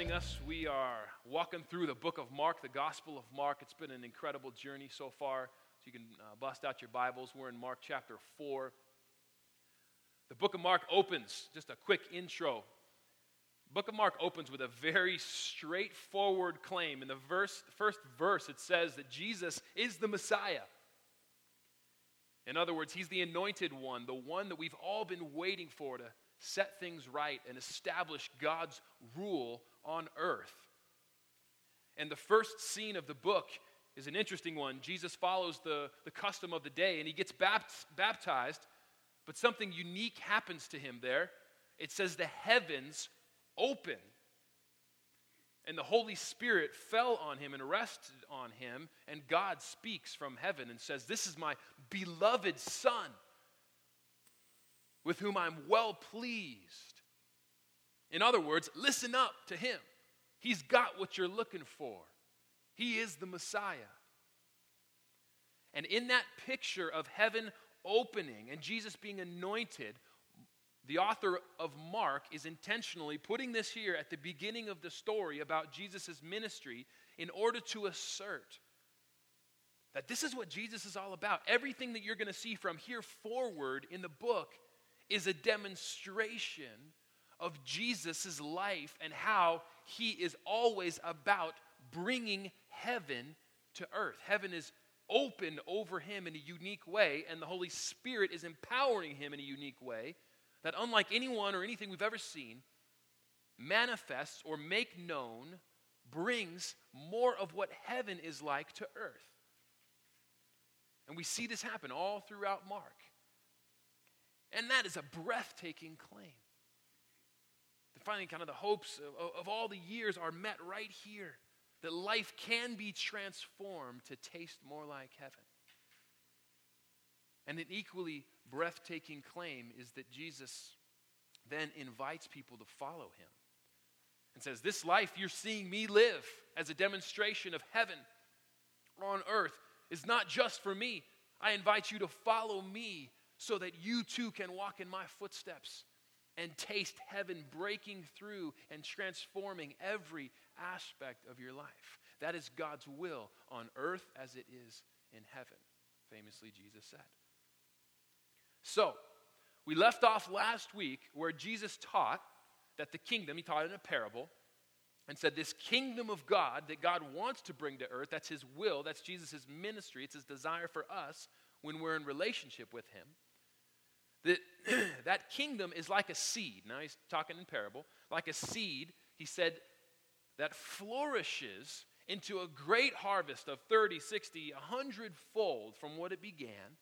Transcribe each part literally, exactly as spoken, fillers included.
joining us. We are walking through the book of Mark, the Gospel of Mark. It's been an incredible journey so far. So you can uh, bust out your Bibles. We're in Mark chapter four. The book of Mark opens, just a quick intro. The book of Mark opens with a very straightforward claim. In the verse, first verse, it says that Jesus is the Messiah. In other words, he's the anointed one, the one that we've all been waiting for to set things right and establish God's rule on earth. And the first scene of the book is an interesting one. Jesus follows the, the custom of the day, and he gets bapt- baptized, but something unique happens to him there. It says the heavens open, and the Holy Spirit fell on him and rested on him, and God speaks from heaven and says, "This is my beloved Son, with whom I'm well pleased." In other words, listen up to him. He's got what you're looking for. He is the Messiah. And in that picture of heaven opening and Jesus being anointed, the author of Mark is intentionally putting this here at the beginning of the story about Jesus' ministry in order to assert that this is what Jesus is all about. Everything that you're going to see from here forward in the book is a demonstration of Jesus' life and how he is always about bringing heaven to earth. Heaven is open over him in a unique way, and the Holy Spirit is empowering him in a unique way that, unlike anyone or anything we've ever seen, manifests or make known, brings more of what heaven is like to earth. And we see this happen all throughout Mark. And that is a breathtaking claim. And finally, kind of the hopes of, of all the years are met right here. That life can be transformed to taste more like heaven. And an equally breathtaking claim is that Jesus then invites people to follow him. And says, this life you're seeing me live as a demonstration of heaven on earth is not just for me. I invite you to follow me, so that you too can walk in my footsteps and taste heaven breaking through and transforming every aspect of your life. That is God's will on earth as it is in heaven, famously Jesus said. So, we left off last week where Jesus taught that the kingdom, he taught in a parable, and said this kingdom of God that God wants to bring to earth, that's his will, that's Jesus' ministry, it's his desire for us when we're in relationship with him. That, that kingdom is like a seed. Now he's talking in parable. Like a seed, he said, that flourishes into a great harvest of thirty, sixty, one hundred fold from what it began.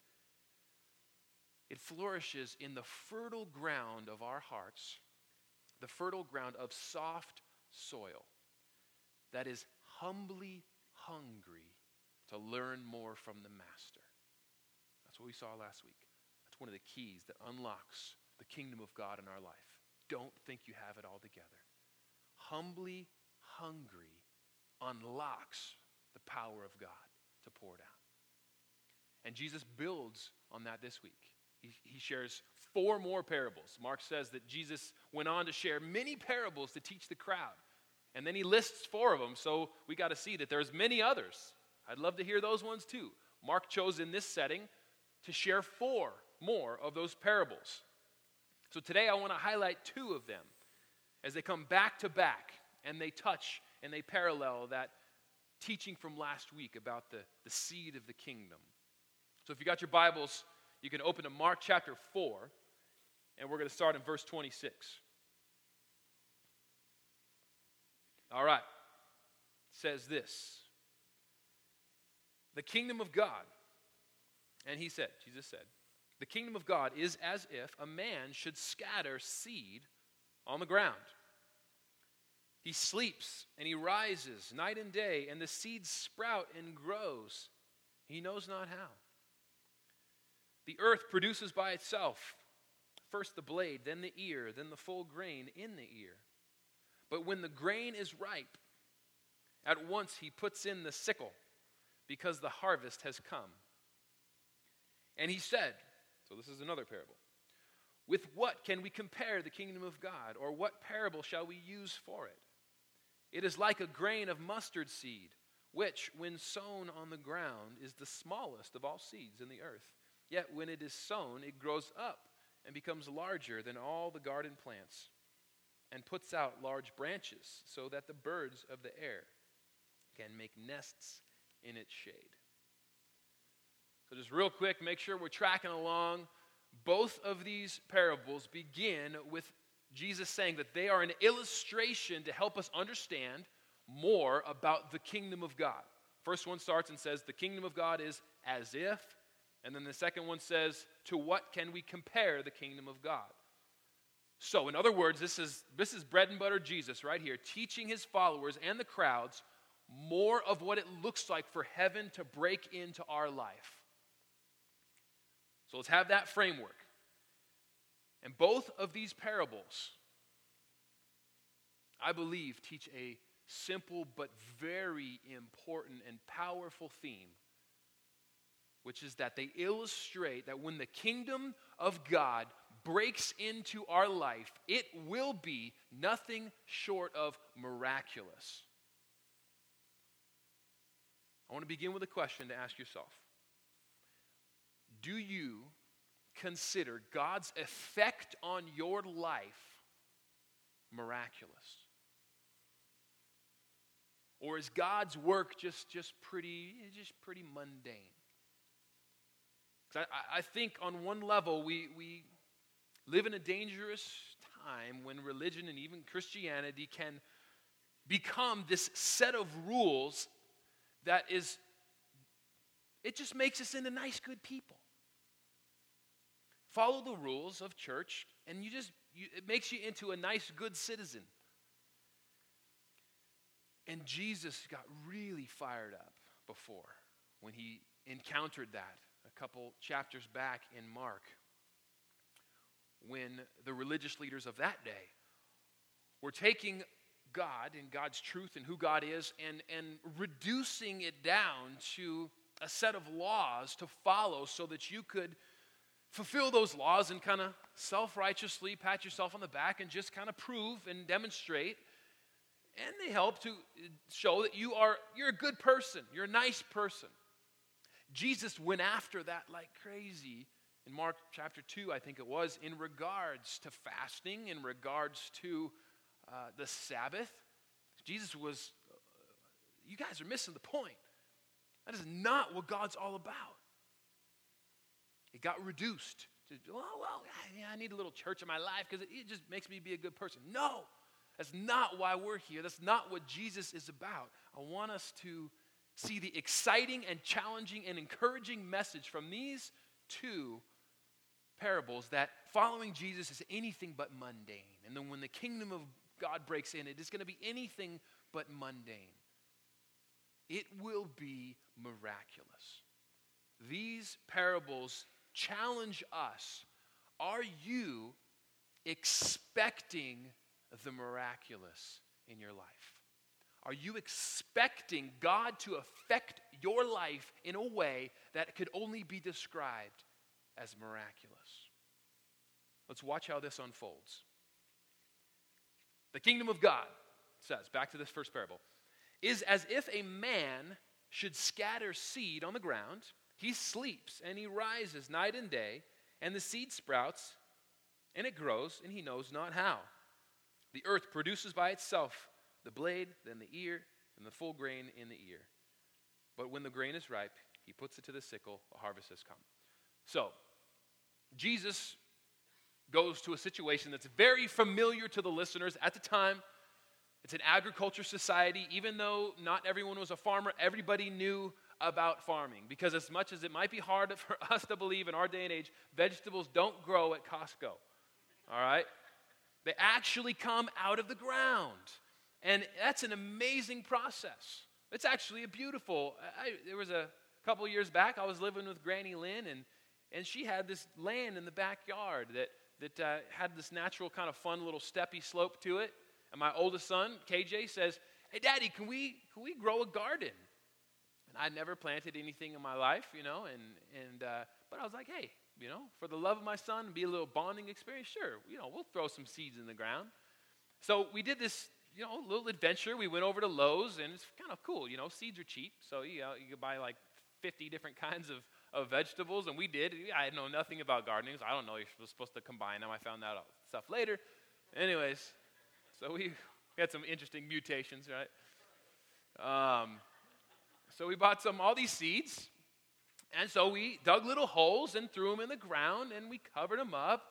It flourishes in the fertile ground of our hearts, the fertile ground of soft soil that is humbly hungry to learn more from the Master. That's what we saw last week. One of the keys that unlocks the kingdom of God in our life. Don't think you have it all together. Humbly hungry unlocks the power of God to pour down. And Jesus builds on that this week. He, he shares four more parables. Mark says that Jesus went on to share many parables to teach the crowd. And then he lists four of them, so we got to see that there's many others. I'd love to hear those ones too. Mark chose in this setting to share four more of those parables. So today I want to highlight two of them as they come back to back and they touch and they parallel that teaching from last week about the, the seed of the kingdom. So if you got your Bibles, you can open to Mark chapter four, and we're going to start in verse twenty-six. All right. It says this. The kingdom of God, and he said, Jesus said, the kingdom of God is as if a man should scatter seed on the ground. He sleeps and he rises night and day, and the seeds sprout and grows. He knows not how. The earth produces by itself first the blade, then the ear, then the full grain in the ear. But when the grain is ripe, at once he puts in the sickle, because the harvest has come. And he said, so this is another parable, with what can we compare the kingdom of God? Or what parable shall we use for it? It is like a grain of mustard seed, which, when sown on the ground, is the smallest of all seeds in the earth. Yet when it is sown, it grows up and becomes larger than all the garden plants, and puts out large branches so that the birds of the air can make nests in its shade. So just real quick, make sure we're tracking along. Both of these parables begin with Jesus saying that they are an illustration to help us understand more about the kingdom of God. First one starts and says, the kingdom of God is as if. And then the second one says, to what can we compare the kingdom of God? So, in other words, this is, this is bread and butter Jesus right here, teaching his followers and the crowds more of what it looks like for heaven to break into our life. So let's have that framework. And both of these parables, I believe, teach a simple but very important and powerful theme, which is that they illustrate that when the kingdom of God breaks into our life, it will be nothing short of miraculous. I want to begin with a question to ask yourself. Do you consider God's effect on your life miraculous? Or is God's work just, just pretty just pretty mundane? I, I think on one level we, we live in a dangerous time when religion and even Christianity can become this set of rules that is, it just makes us into nice, good people. Follow the rules of church and you just, you, it makes you into a nice, good citizen. And Jesus got really fired up before when he encountered that a couple chapters back in Mark, when the religious leaders of that day were taking God and God's truth and who God is and, and reducing it down to a set of laws to follow so that you could fulfill those laws and kind of self-righteously pat yourself on the back and just kind of prove and demonstrate. And they help to show that you are, you're a good person. You're a nice person. Jesus went after that like crazy in Mark chapter two, I think it was, in regards to fasting, in regards to uh, the Sabbath. Jesus was, uh, you guys are missing the point. That is not what God's all about. It got reduced to, well, well yeah, I need a little church in my life because it, it just makes me be a good person. No, that's not why we're here. That's not what Jesus is about. I want us to see the exciting and challenging and encouraging message from these two parables that following Jesus is anything but mundane. And then when the kingdom of God breaks in, it is going to be anything but mundane. It will be miraculous. These parables challenge us. Are you expecting the miraculous in your life? Are you expecting God to affect your life in a way that could only be described as miraculous? Let's watch how this unfolds. The kingdom of God, says, back to this first parable, is as if a man should scatter seed on the ground. He sleeps and he rises night and day, and the seed sprouts, and it grows, and he knows not how. The earth produces by itself the blade, then the ear, and the full grain in the ear. But when the grain is ripe, he puts it to the sickle, the harvest has come. So, Jesus goes to a situation that's very familiar to the listeners at the time. It's an agriculture society. Even though not everyone was a farmer, everybody knew about farming. Because as much as it might be hard for us to believe in our day and age, vegetables don't grow at Costco. All right? They actually come out of the ground. And that's an amazing process. It's actually a beautiful, I, there was a couple years back, I was living with Granny Lynn, and, and she had this land in the backyard that, that uh, had this natural kind of fun little steppy slope to it. And my oldest son, K J, says, hey, Daddy, can we can we grow a garden? And I'd never planted anything in my life, you know, and, and uh, but I was like, hey, you know, for the love of my son and be a little bonding experience, sure, you know, we'll throw some seeds in the ground. So we did this, you know, a little adventure. We went over to Lowe's, and it's kind of cool. You know, seeds are cheap, so you know, you could buy like fifty different kinds of, of vegetables, and we did. I know nothing about gardening, so I don't know you're supposed to combine them. I found out stuff later. Anyways, so we had some interesting mutations, right? Um, so we bought some all these seeds, and so we dug little holes and threw them in the ground, and we covered them up.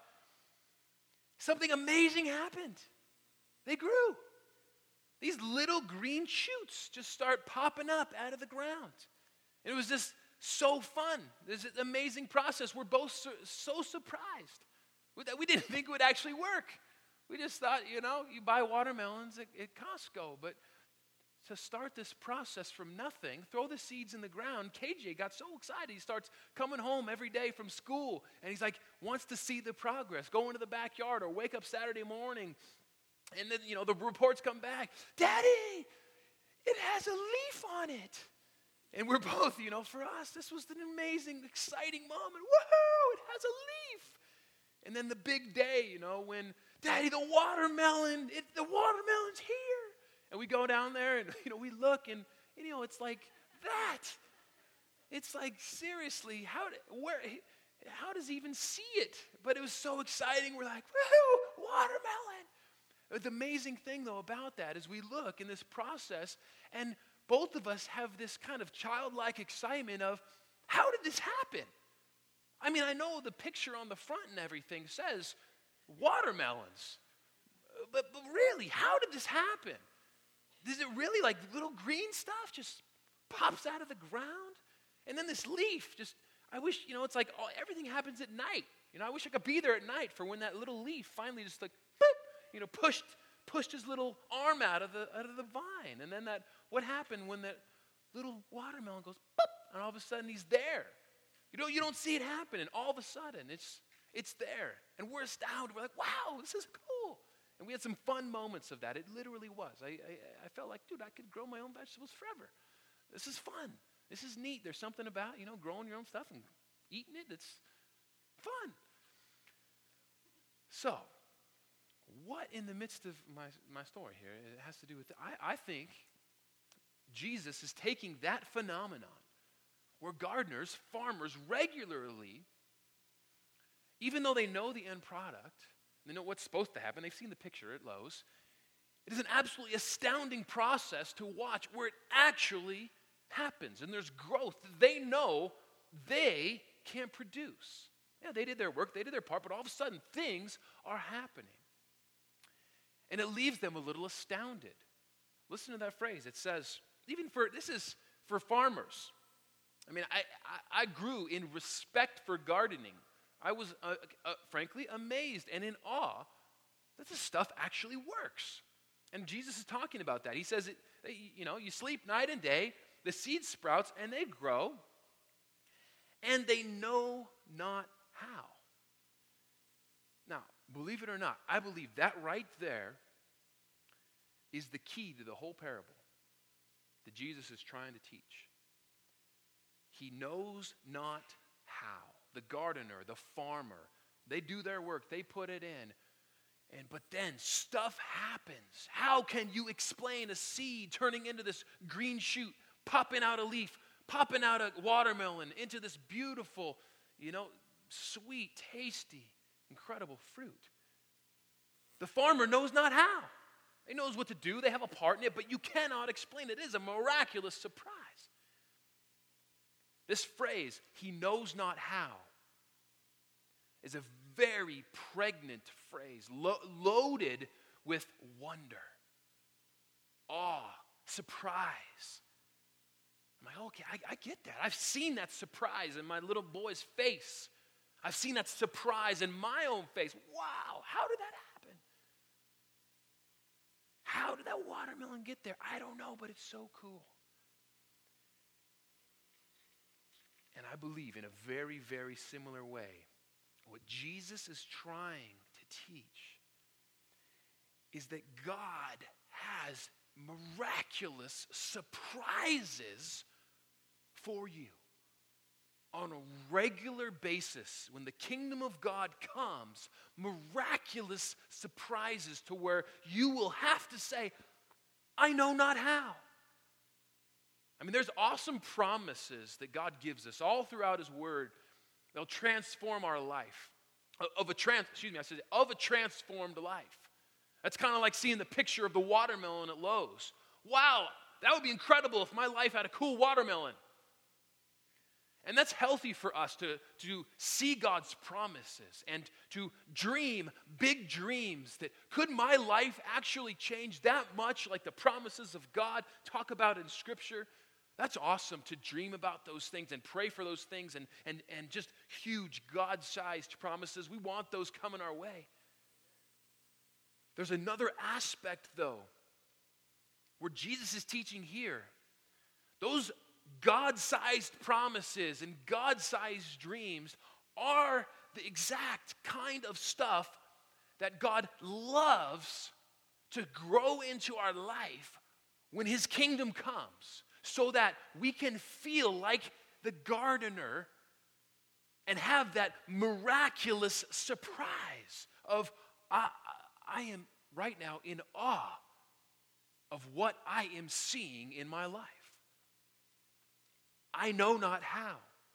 Something amazing happened. They grew. These little green shoots just start popping up out of the ground. And it was just so fun. This is an amazing process. We're both so, so surprised. We didn't think it would actually work. We just thought, you know, you buy watermelons at, at Costco. But to start this process from nothing, throw the seeds in the ground, K J got so excited. He starts coming home every day from school, and he's like, wants to see the progress, go into the backyard or wake up Saturday morning, and then, you know, the reports come back, Daddy, it has a leaf on it. And we're both, you know, for us, this was an amazing, exciting moment. Woohoo, it has a leaf. And then the big day, you know, when, Daddy, the watermelon, it, the watermelon's here. And we go down there and, you know, we look and, you know, it's like that. It's like, seriously, how, where, how does he even see it? But it was so exciting. We're like, woohoo, watermelon. The amazing thing, though, about that is we look in this process and both of us have this kind of childlike excitement of, how did this happen? I mean, I know the picture on the front and everything says watermelons. But, but really, how did this happen? Is it really like little green stuff just pops out of the ground? And then this leaf just, I wish, you know, it's like oh, everything happens at night. You know, I wish I could be there at night for when that little leaf finally just like, boop, you know, pushed pushed his little arm out of the out of the vine. And then that, what happened when that little watermelon goes, boop, and all of a sudden he's there. You know, you don't see it happen, and all of a sudden it's it's there. And we're astounded. We're like, wow, this is cool. And we had some fun moments of that. It literally was. I, I, I felt like, dude, I could grow my own vegetables forever. This is fun. This is neat. There's something about, you know, growing your own stuff and eating it. It's fun. So, what in the midst of my, my story here, it has to do with, I, I think Jesus is taking that phenomenon where gardeners, farmers regularly, even though they know the end product, they know what's supposed to happen. They've seen the picture at Lowe's. It is an absolutely astounding process to watch where it actually happens. And there's growth. They know they can produce. Yeah, they did their work. They did their part. But all of a sudden, things are happening. And it leaves them a little astounded. Listen to that phrase. It says, even for, this is for farmers. I mean, I, I, I grew in respect for gardening. I was, uh, uh, frankly, amazed and in awe that this stuff actually works. And Jesus is talking about that. He says, it, you know, you sleep night and day, the seed sprouts, and they grow, and they know not how. Now, believe it or not, I believe that right there is the key to the whole parable that Jesus is trying to teach. He knows not how. The gardener, the farmer, they do their work, they put it in. And but then stuff happens. How can you explain a seed turning into this green shoot, popping out a leaf, popping out a watermelon into this beautiful, you know, sweet, tasty, incredible fruit? The farmer knows not how. He knows what to do. They have a part in it, but you cannot explain it. It is a miraculous surprise. This phrase, he knows not how, is a very pregnant phrase, lo- loaded with wonder, awe, surprise. I'm like, okay, I, I get that. I've seen that surprise in my little boy's face. I've seen that surprise in my own face. Wow, how did that happen? How did that watermelon get there? I don't know, but it's so cool. And I believe in a very, very similar way, what Jesus is trying to teach is that God has miraculous surprises for you on a regular basis. When the kingdom of God comes, miraculous surprises to where you will have to say, I know not how. I mean, there's awesome promises that God gives us all throughout his word. They'll transform our life. Of a trans, excuse me, I said of a transformed life. That's kind of like seeing the picture of the watermelon at Lowe's. Wow, that would be incredible if my life had a cool watermelon. And that's healthy for us to, to see God's promises and to dream big dreams that could my life actually change that much like the promises of God talk about in Scripture? That's awesome to dream about those things and pray for those things and, and, and just huge God-sized promises. We want those coming our way. There's another aspect, though, where Jesus is teaching here. Those God-sized promises and God-sized dreams are the exact kind of stuff that God loves to grow into our life when his kingdom comes, so that we can feel like the gardener and have that miraculous surprise of, I, I am right now in awe of what I am seeing in my life. I know not how.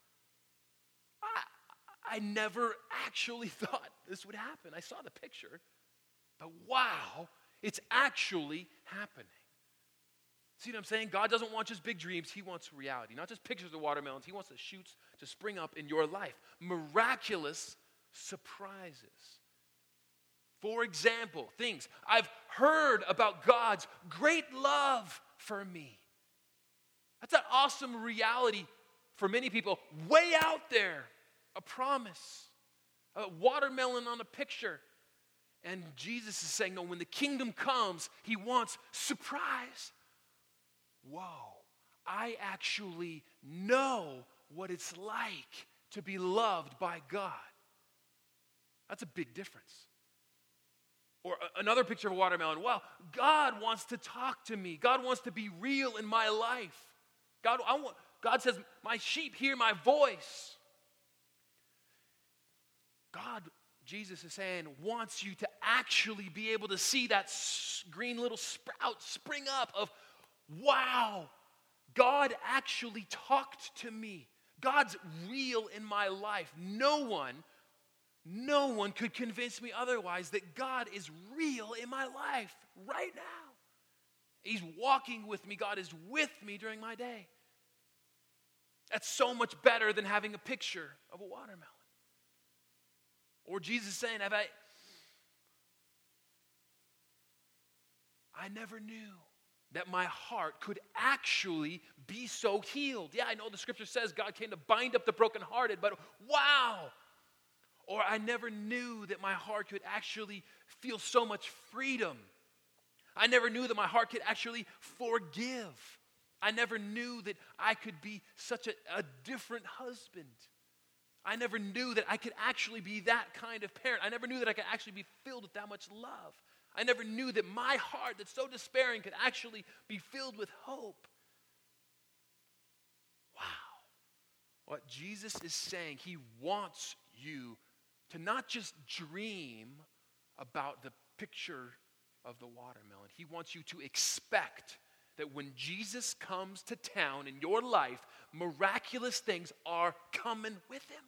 I, I never actually thought this would happen. I saw the picture, but wow, it's actually happening. See what I'm saying? God doesn't want just big dreams. He wants reality. Not just pictures of watermelons. He wants the shoots to spring up in your life. Miraculous surprises. For example, things I've heard about God's great love for me. That's an awesome reality for many people. Way out there. A promise. A watermelon on a picture. And Jesus is saying, no, when the kingdom comes, he wants surprise. Whoa, I actually know what it's like to be loved by God. That's a big difference. Or another picture of a watermelon. Well, God wants to talk to me. God wants to be real in my life. God, I want, God says, my sheep hear my voice. God, Jesus is saying, wants you to actually be able to see that green little sprout spring up of, wow, God actually talked to me. God's real in my life. No one, no one could convince me otherwise that God is real in my life right now. He's walking with me. God is with me during my day. That's so much better than having a picture of a watermelon. Or Jesus saying, have I, I never knew that my heart could actually be so healed. Yeah, I know the scripture says God came to bind up the brokenhearted, but wow. Or I never knew that my heart could actually feel so much freedom. I never knew that my heart could actually forgive. I never knew that I could be such a, a different husband. I never knew that I could actually be that kind of parent. I never knew that I could actually be filled with that much love. I never knew that my heart that's so despairing could actually be filled with hope. Wow. What Jesus is saying, he wants you to not just dream about the picture of the watermelon. He wants you to expect that when Jesus comes to town in your life, miraculous things are coming with him.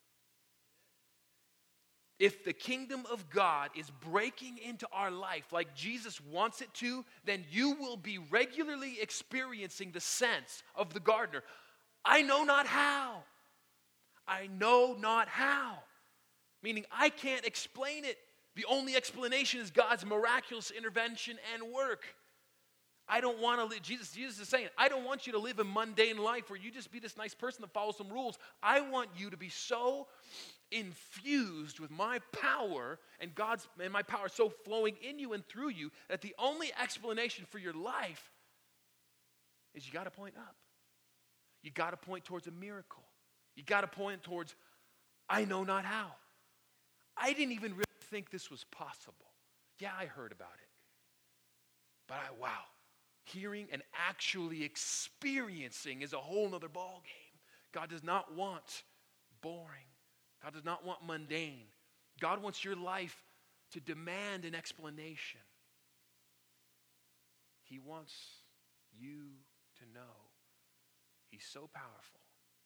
If the kingdom of God is breaking into our life like Jesus wants it to, then you will be regularly experiencing the sense of the gardener. I know not how. I know not how. Meaning I can't explain it. The only explanation is God's miraculous intervention and work. I don't want to live, Jesus, Jesus is saying, I don't want you to live a mundane life where you just be this nice person that follows some rules. I want you to be so infused with my power and God's and my power so flowing in you and through you that the only explanation for your life is you got to point up. You got to point towards a miracle. You got to point towards, I know not how. I didn't even really think this was possible. Yeah, I heard about it. But I, wow, hearing and actually experiencing is a whole nother ball game. God does not want boring. God does not want mundane. God wants your life to demand an explanation. He wants you to know he's so powerful.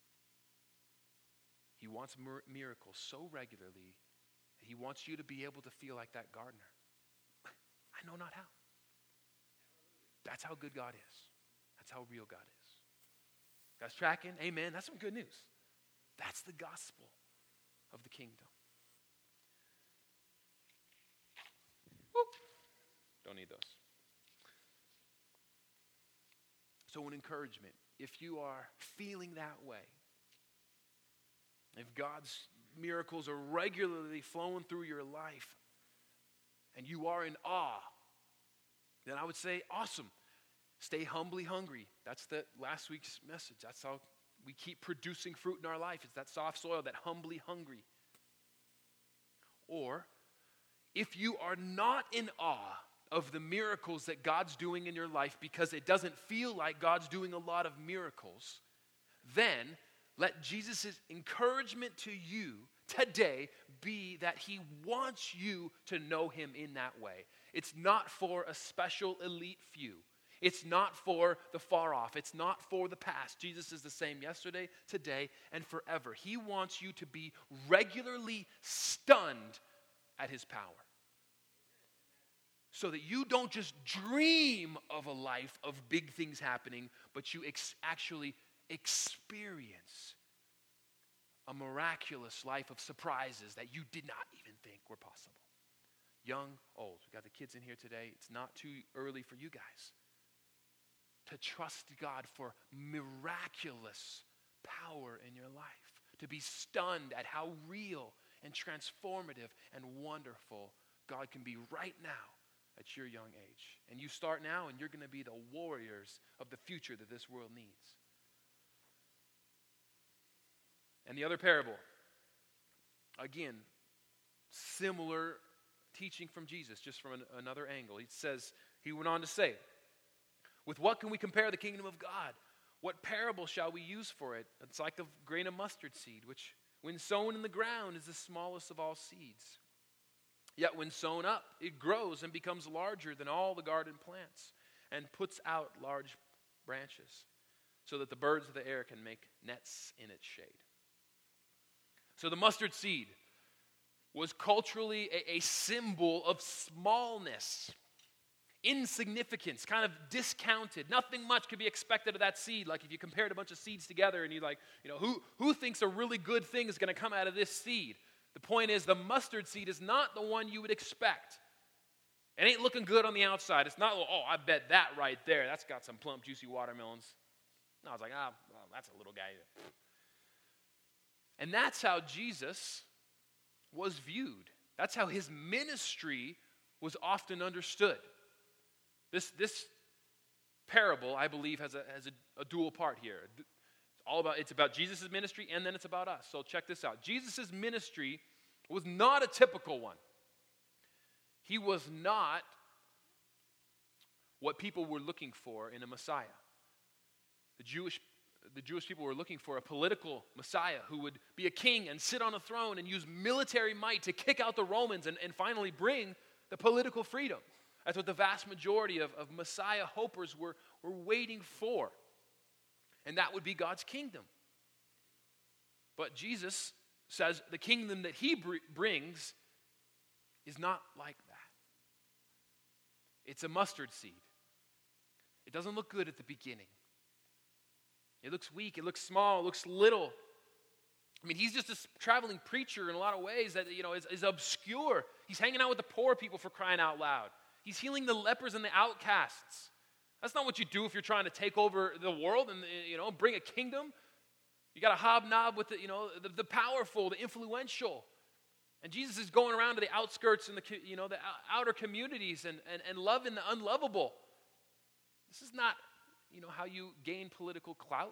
He wants mir- miracles so regularly that he wants you to be able to feel like that gardener. I know not how. That's how good God is. That's how real God is. Guys tracking? Amen. That's some good news. That's the gospel of the kingdom. Woo. Don't need those. So an encouragement, if you are feeling that way, if God's miracles are regularly flowing through your life and you are in awe, then I would say, awesome. Stay humbly hungry. That's the last week's message. That's how we keep producing fruit in our life. It's that soft soil, that humbly hungry. Or, if you are not in awe of the miracles that God's doing in your life because it doesn't feel like God's doing a lot of miracles, then let Jesus' encouragement to you today be that he wants you to know him in that way. It's not for a special elite few. It's not for the far off. It's not for the past. Jesus is the same yesterday, today, and forever. He wants you to be regularly stunned at his power. So that you don't just dream of a life of big things happening, but you ex- actually experience a miraculous life of surprises that you did not even think were possible. Young, old. We got the kids in here today. It's not too early for you guys to trust God for miraculous power in your life, to be stunned at how real and transformative and wonderful God can be right now at your young age. And you start now, and you're going to be the warriors of the future that this world needs. And the other parable, again, similar teaching from Jesus, just from an, another angle. He says, he went on to say, with what can we compare the kingdom of God? What parable shall we use for it? It's like the grain of mustard seed, which when sown in the ground is the smallest of all seeds. Yet when sown up, it grows and becomes larger than all the garden plants and puts out large branches so that the birds of the air can make nets in its shade. So the mustard seed was culturally a, a symbol of smallness, insignificance, kind of discounted. Nothing much could be expected of that seed. Like if you compared a bunch of seeds together and you're like, you know, who, who thinks a really good thing is going to come out of this seed? The point is the mustard seed is not the one you would expect. It ain't looking good on the outside. It's not, oh, I bet that right there, that's got some plump, juicy watermelons. No, I was like, ah, well, that's a little guy. And that's how Jesus was viewed. That's how his ministry was often understood. This, this parable, I believe, has a, has a, a dual part here. It's all about, it's about Jesus' ministry, and then it's about us. So check this out. Jesus' ministry was not a typical one. He was not what people were looking for in a Messiah. The Jewish The Jewish people were looking for a political Messiah who would be a king and sit on a throne and use military might to kick out the Romans and, and finally bring the political freedom. That's what the vast majority of, of Messiah hopers were, were waiting for. And that would be God's kingdom. But Jesus says the kingdom that he br- brings is not like that. It's a mustard seed. It doesn't look good at the beginning. It looks weak, it looks small, it looks little. I mean, he's just a traveling preacher in a lot of ways that, you know, is, is obscure. He's hanging out with the poor people, for crying out loud. He's healing the lepers and the outcasts. That's not what you do if you're trying to take over the world and, you know, bring a kingdom. You got to hobnob with the, you know, the, the powerful, the influential. And Jesus is going around to the outskirts and the, you know, the outer communities and, and, and loving the unlovable. This is not, you know, how you gain political clout.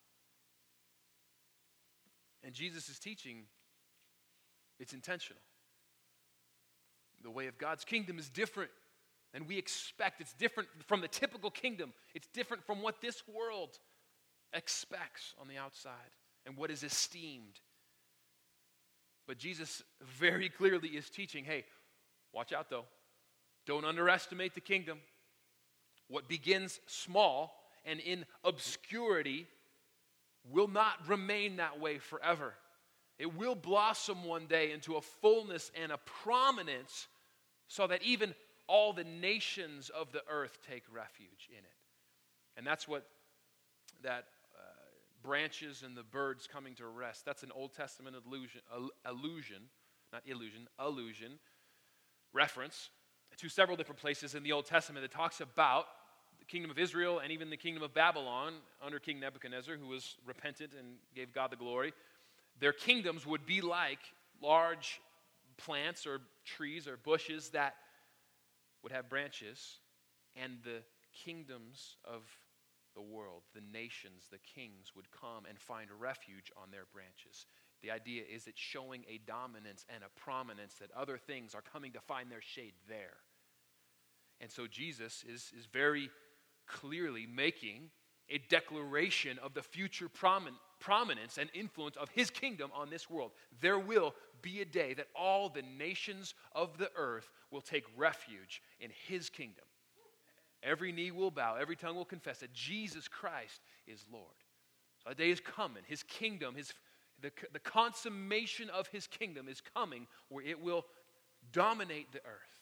And Jesus' teaching, it's intentional. The way of God's kingdom is different than we expect. It's different from the typical kingdom. It's different from what this world expects on the outside and what is esteemed. But Jesus very clearly is teaching, hey, watch out though. Don't underestimate the kingdom. what begins small and in obscurity will not remain that way forever. It will blossom one day into a fullness and a prominence so that even all the nations of the earth take refuge in it. And that's what that uh, branches and the birds coming to rest, that's an Old Testament allusion, allusion, not illusion, allusion, reference to several different places in the Old Testament that talks about the kingdom of Israel and even the kingdom of Babylon under King Nebuchadnezzar, who was repentant and gave God the glory. Their kingdoms would be like large plants or trees or bushes that would have branches, and the kingdoms of the world, the nations, the kings would come and find refuge on their branches. The idea is it's showing a dominance and a prominence that other things are coming to find their shade there. And so Jesus is, is very clearly making a declaration of the future promin- prominence and influence of his kingdom on this world. There will be a day that all the nations of the earth will take refuge in his kingdom. Every knee will bow, every tongue will confess that Jesus Christ is Lord. So that day is coming. His kingdom, his the, the consummation of his kingdom is coming, where it will dominate the earth.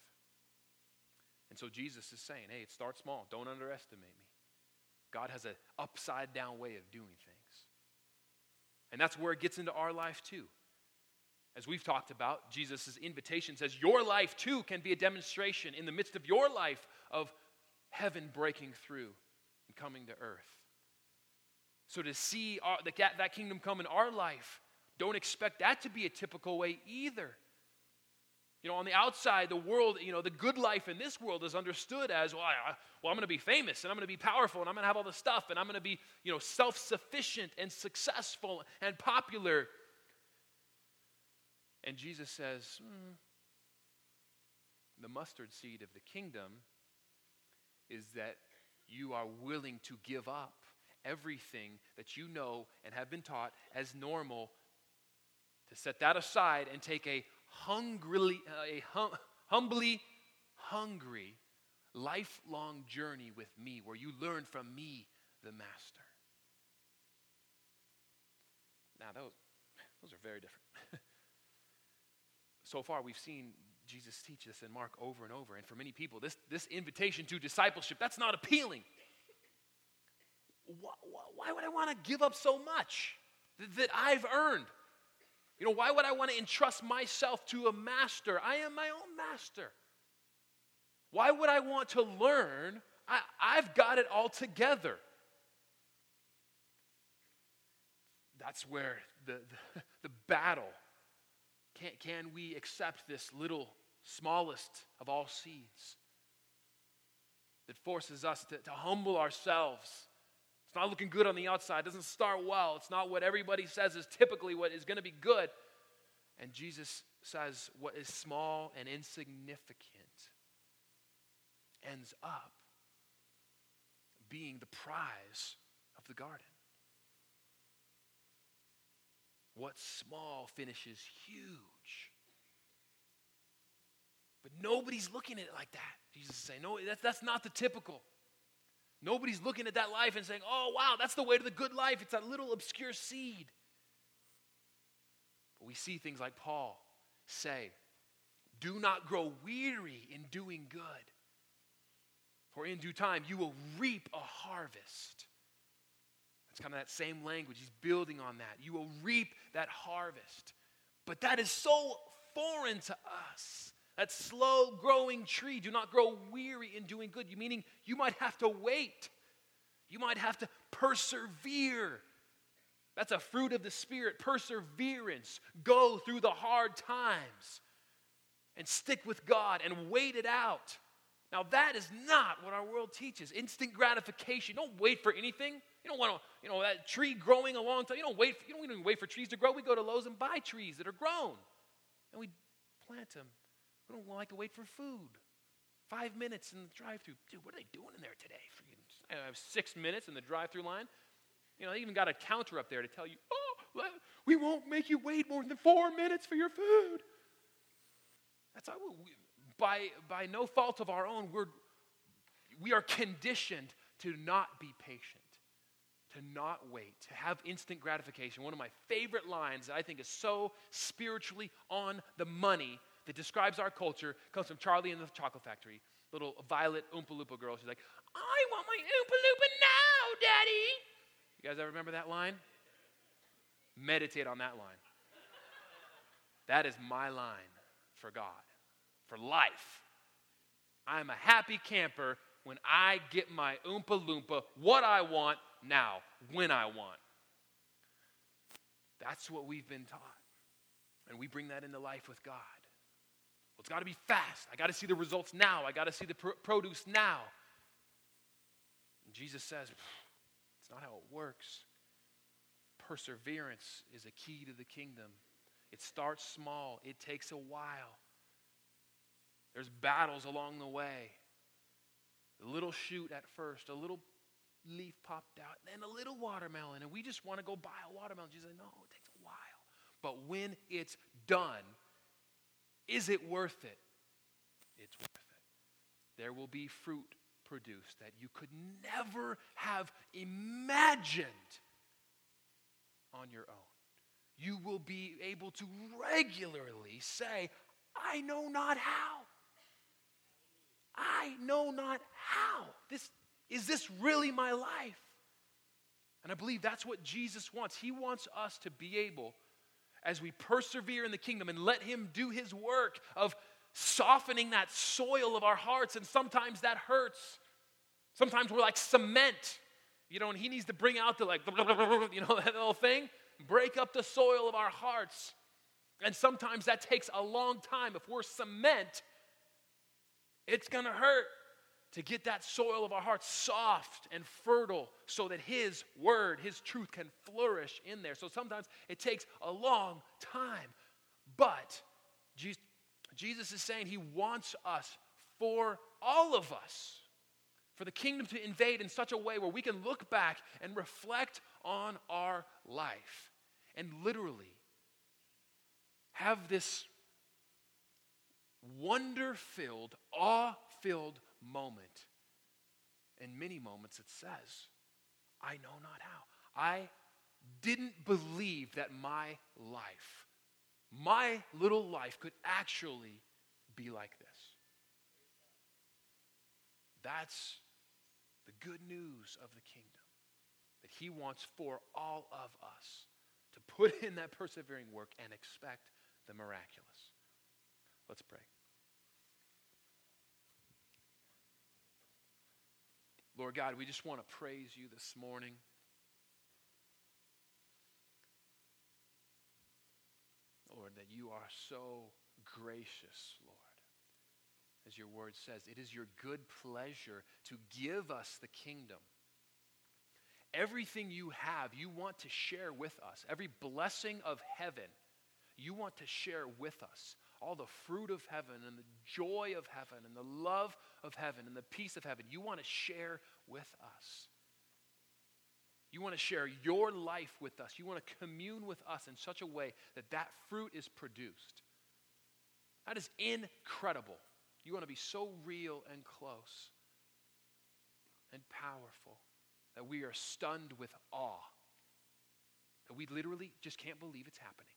And so Jesus is saying, hey, it starts small. Don't underestimate me. God has an upside down way of doing things. And that's where it gets into our life too. As we've talked about, Jesus' invitation says your life too can be a demonstration in the midst of your life of heaven breaking through and coming to earth. So to see our, the, that kingdom come in our life, don't expect that to be a typical way either. You know, on the outside, the world, you know, the good life in this world is understood as, well, I, well I'm going to be famous, and I'm going to be powerful, and I'm going to have all this stuff, and I'm going to be, you know, self-sufficient and successful and popular. And Jesus says, hmm, the mustard seed of the kingdom is that you are willing to give up everything that you know and have been taught as normal, to set that aside and take a hungrily, uh, a hum, humbly hungry, lifelong journey with me, where you learn from me, the Master. Now, those, those are very different. So far, we've seen Jesus teach this in Mark over and over, and for many people, this, this invitation to discipleship, that's not appealing. Why, why would I want to give up so much that, that I've earned? You know, why would I want to entrust myself to a master? I am my own master. Why would I want to learn? I, I've got it all together. That's where the, the, the battle, can, can we accept this little, smallest of all seeds that forces us to, to humble ourselves? It's not looking good on the outside. It doesn't start well. It's not what everybody says is typically what is going to be good. And Jesus says what is small and insignificant ends up being the prize of the garden. What's small finishes huge. But nobody's looking at it like that. Jesus is saying, no, that's, that's not the typical. Nobody's looking at that life and saying, oh, wow, that's the way to the good life. It's that little obscure seed. But we see things like Paul say, do not grow weary in doing good, for in due time you will reap a harvest. It's kind of that same language. He's building on that. You will reap that harvest. But that is so foreign to us. That slow-growing tree, do not grow weary in doing good. Meaning you might have to wait. You might have to persevere. That's a fruit of the Spirit, perseverance. Go through the hard times and stick with God and wait it out. Now that is not what our world teaches. Instant gratification. Don't wait for anything. You don't want to, you know, that tree growing a long time. You don't wait. You don't even wait for trees to grow. We go to Lowe's and buy trees that are grown, and we plant them. We don't like to wait for food. Five minutes in the drive-thru. Dude, what are they doing in there today? I have six minutes in the drive-thru line. You know, they even got a counter up there to tell you, oh, we won't make you wait more than four minutes for your food. That's how we, by by no fault of our own, we're we are conditioned to not be patient, to not wait, to have instant gratification. One of my favorite lines that I think is so spiritually on the money that describes our culture comes from Charlie and the Chocolate Factory. Little Violet Oompa Loompa girl. She's like, I want my Oompa Loompa now, Daddy. You guys ever remember that line? Meditate on that line. That is my line for God, for life. I'm a happy camper when I get my Oompa Loompa, what I want now, when I want. That's what we've been taught. And we bring that into life with God. Well, it's got to be fast. I got to see the results now. I got to see the pr- produce now. And Jesus says, it's not how it works. Perseverance is a key to the kingdom. It starts small. It takes a while. There's battles along the way. A little shoot at first, a little leaf popped out, then a little watermelon, and we just want to go buy a watermelon. Jesus said, no, it takes a while. But when it's done, is it worth it? It's worth it. There will be fruit produced that you could never have imagined on your own. You will be able to regularly say, I know not how. I know not how. This, is this really my life? And I believe that's what Jesus wants. He wants us to be able, as we persevere in the kingdom and let him do his work of softening that soil of our hearts, and sometimes that hurts. Sometimes we're like cement, you know, and he needs to bring out the like, you know, that little thing, break up the soil of our hearts. And sometimes that takes a long time. If we're cement, it's going to hurt to get that soil of our hearts soft and fertile so that his word, his truth can flourish in there. So sometimes it takes a long time. But Jesus is saying he wants us, for all of us, for the kingdom to invade in such a way where we can look back and reflect on our life and literally have this wonder-filled, awe-filled moment. In many moments it says, I know not how. I didn't believe that my life, my little life could actually be like this. That's the good news of the kingdom, that he wants for all of us to put in that persevering work and expect the miraculous. Let's pray. Lord God, we just want to praise you this morning. Lord, that you are so gracious, Lord. As your word says, it is your good pleasure to give us the kingdom. Everything you have, you want to share with us. Every blessing of heaven, you want to share with us. All the fruit of heaven and the joy of heaven and the love of heaven and the peace of heaven, you want to share with us. You want to share your life with us. You want to commune with us in such a way that that fruit is produced. That is incredible. You want to be so real and close and powerful that we are stunned with awe, that we literally just can't believe it's happening.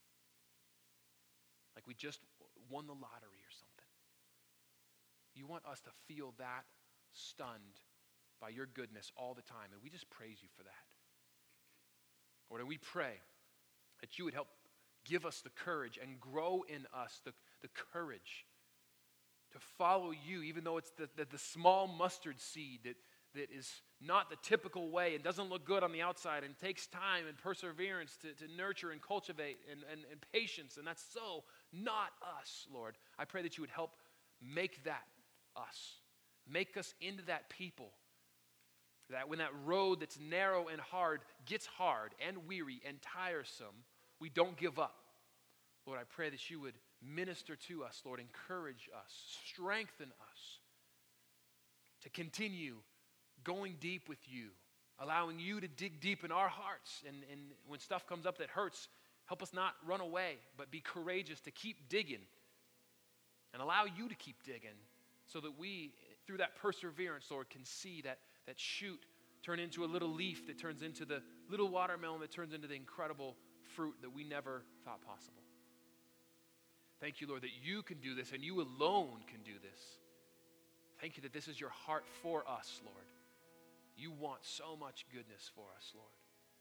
Like we just won the lottery or something. You want us to feel that stunned by your goodness all the time, and we just praise you for that. Lord, and we pray that you would help give us the courage and grow in us the, the courage to follow you, even though it's the, the, the small mustard seed that, that is not the typical way and doesn't look good on the outside and takes time and perseverance to, to nurture and cultivate and, and, and patience, and that's so not us, Lord. I pray that you would help make that us. Make us into that people that when that road that's narrow and hard gets hard and weary and tiresome, we don't give up. Lord, I pray that you would minister to us, Lord, encourage us, strengthen us to continue going deep with you, allowing you to dig deep in our hearts. And, and when stuff comes up that hurts, help us not run away, but be courageous to keep digging and allow you to keep digging so that we, through that perseverance, Lord, can see that, that shoot turn into a little leaf that turns into the little watermelon that turns into the incredible fruit that we never thought possible. Thank you, Lord, that you can do this and you alone can do this. Thank you that this is your heart for us, Lord. You want so much goodness for us, Lord.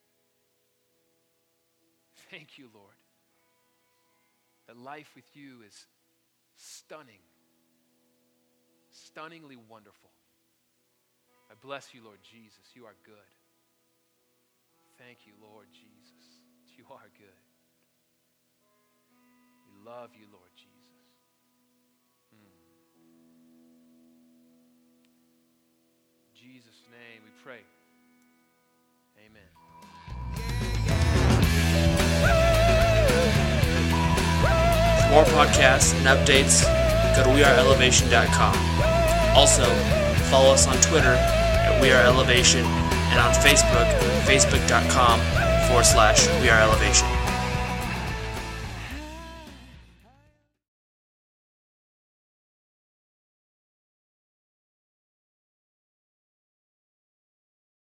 Thank you, Lord, that life with you is stunning, stunningly wonderful. I bless you, Lord Jesus. You are good. Thank you, Lord Jesus. You are good. We love you, Lord Jesus. Hmm. In Jesus' name we pray. Amen. For more podcasts and updates, go to we are elevation dot com. Also, follow us on Twitter at We Are Elevation and on Facebook, facebook dot com forward slash We Are Elevation.